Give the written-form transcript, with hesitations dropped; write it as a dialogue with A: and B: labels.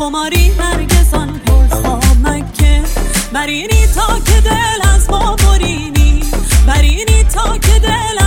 A: خماری هرگزان پر خامکه برینی تا که دل از ما برینی برینی تا که دل